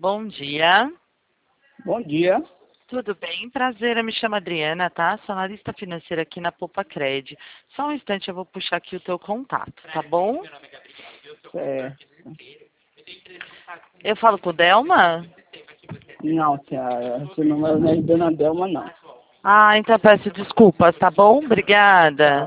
Bom dia. Bom dia. Tudo bem? Prazer, eu me chamo Adriana, tá? Sou analista financeira aqui na Poupa-Cred. Só um instante, eu vou puxar aqui o teu contato, tá bom? É, Eu falo com o Delma? não, senhora, esse número não é de Dona Delma, não. Ah, então peço desculpas, tá bom? Obrigada.